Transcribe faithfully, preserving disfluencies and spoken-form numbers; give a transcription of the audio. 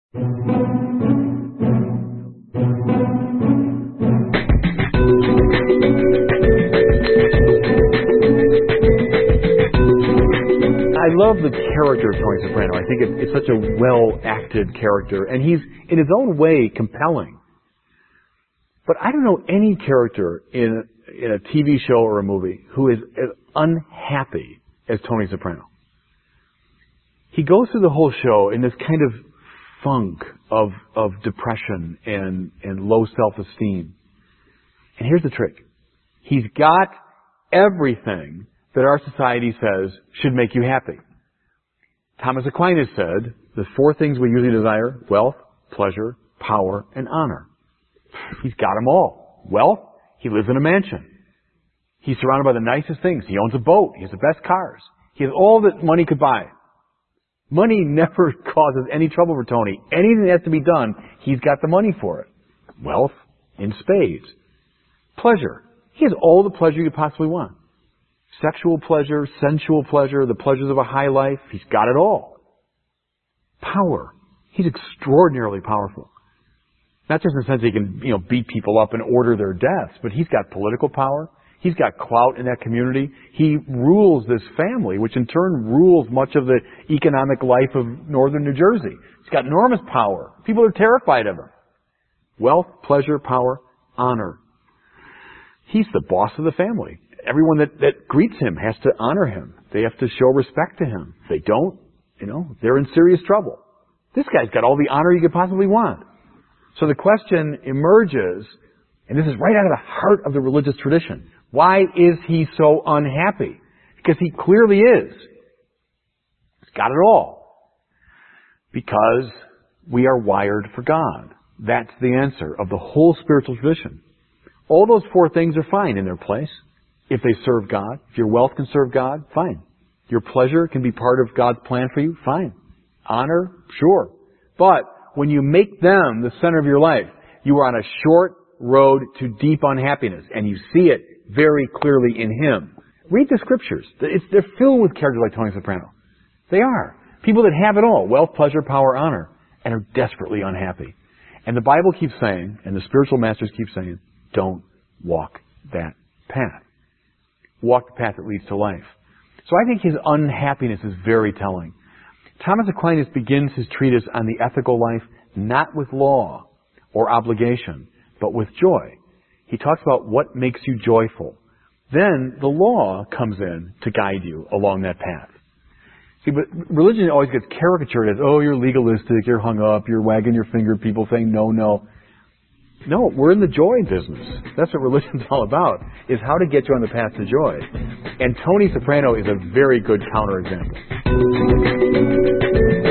I love the character of Tony Soprano. I think it, it's such a well-acted character, and he's, in his own way, compelling. But I don't know any character in, in a T V show or a movie who is as unhappy as Tony Soprano. He goes through the whole show in this kind of funk of, of depression and, and low self-esteem. And here's the trick. He's got everything that our society says should make you happy. Thomas Aquinas said the four things we usually desire: wealth, pleasure, power, and honor. He's got them all. Wealth, he lives in a mansion. He's surrounded by the nicest things. He owns a boat. He has the best cars. He has all that money could buy. Money never causes any trouble for Tony. Anything that has to be done, he's got the money for it. Wealth in spades. Pleasure. He has all the pleasure you could possibly want. Sexual pleasure, sensual pleasure, the pleasures of a high life. He's got it all. Power. He's extraordinarily powerful. Not just in the sense that he can, you know, beat people up and order their deaths, but he's got political power. He's got clout in that community. He rules this family, which in turn rules much of the economic life of northern New Jersey. He's got enormous power. People are terrified of him. Wealth, pleasure, power, honor. He's the boss of the family. Everyone that, that greets him has to honor him. They have to show respect to him. If they don't, you know, they're in serious trouble. This guy's got all the honor you could possibly want. So the question emerges, and this is right out of the heart of the religious tradition. Why is he so unhappy? Because he clearly is. He's got it all. Because we are wired for God. That's the answer of the whole spiritual tradition. All those four things are fine in their place. If they serve God, if your wealth can serve God, fine. Your pleasure can be part of God's plan for you, fine. Honor, sure. But when you make them the center of your life, you are on a short road to deep unhappiness, and you see it very clearly in him. Read the scriptures. It's, they're filled with characters like Tony Soprano. They are. People that have it all, wealth, pleasure, power, honor, and are desperately unhappy. And the Bible keeps saying, and the spiritual masters keep saying, don't walk that path. Walk the path that leads to life. So I think his unhappiness is very telling. Thomas Aquinas begins his treatise on the ethical life not with law or obligation, but with joy. He talks about what makes you joyful. Then the law comes in to guide you along that path. See, but religion always gets caricatured as, oh, you're legalistic, you're hung up, you're wagging your finger at people saying no, no. No, we're in the joy business. That's what religion's all about, is how to get you on the path to joy. And Tony Soprano is a very good counterexample.